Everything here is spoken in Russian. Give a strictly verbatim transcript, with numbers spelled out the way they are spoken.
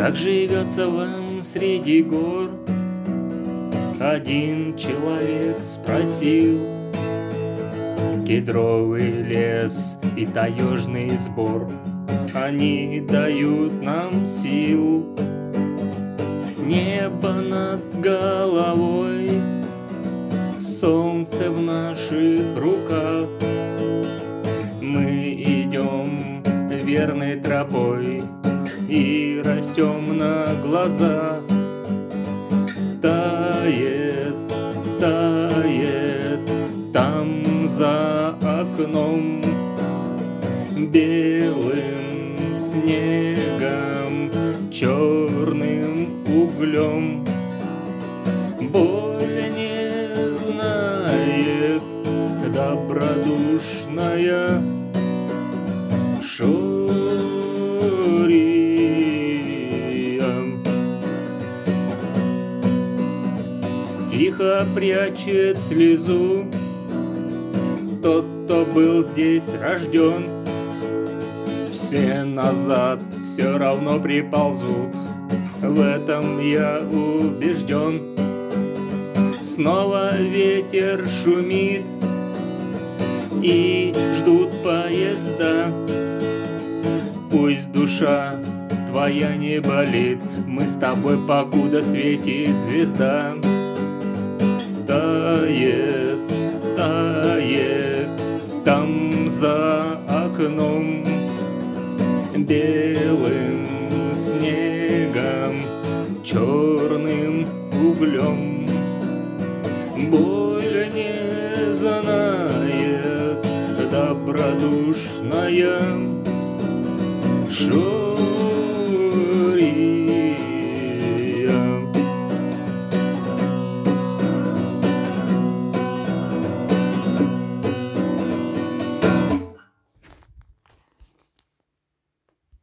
Как живется вам среди гор? Один человек спросил. Кедровый лес и таежный сбор, они дают нам сил. Небо над головой, солнце в наших руках. Мы идем верной тропой и растем на глазах. Тает, тает там за окном белым снегом, черным углем. Боль не знает добродушная Шория. Тихо прячет слезу тот, кто был здесь рожден. Все назад все равно приползут, в этом я убежден. Снова ветер шумит и ждут поезда. Пусть душа твоя не болит, мы с тобой, покуда светит звезда. Тает, тает там за окном белым снегом, черным углем. Боль не знает добродушная Шория.